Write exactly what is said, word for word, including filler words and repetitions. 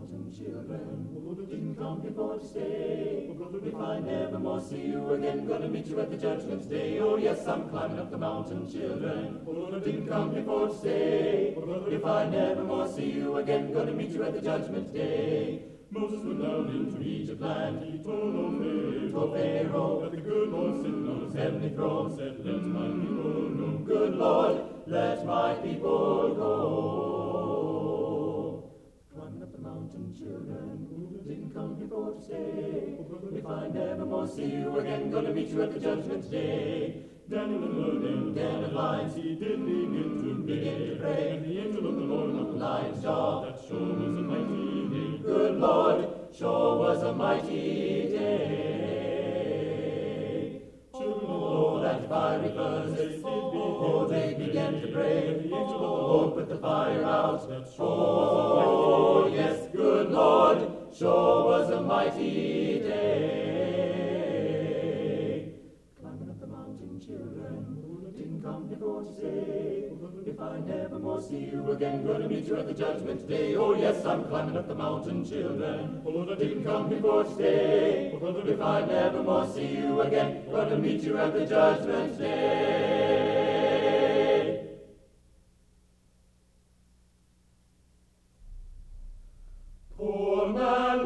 mountain, children. Didn't come here for to stay. If I never more see you again, gonna meet you at the judgment day. Oh yes, I'm climbing up the mountain, children. Didn't come here for to stay. If I never more see you again, gonna meet you at the judgment day. Moses went down into Egypt land. He told Pharaoh, told Pharaoh that the good Lord sitting on his heavenly throne said, "Let my people go." Good Lord, let my people go. Climbing up the mountain, children. Didn't come here for to stay. If I never more see you again, gonna meet you at the judgment day. Daniel and Lord in the den of lions, he did begin to begin to pray. And the angel of the Lord knocked the lion's jaw. That sure was a mighty day. Good Lord, sure was a mighty day. Oh, that fiery furnace, oh, they began to pray. And the angel of the Lord put the fire out. That sure was a mighty day. Yes, good Lord, sure was a mighty day. Climbing up the mountain, children, didn't come here for to stay. If I never more see you again, gonna meet you at the judgment day. Oh yes, I'm climbing up the mountain, children. Didn't come here for to stay. If I never more see you again, gonna meet you at the judgment day.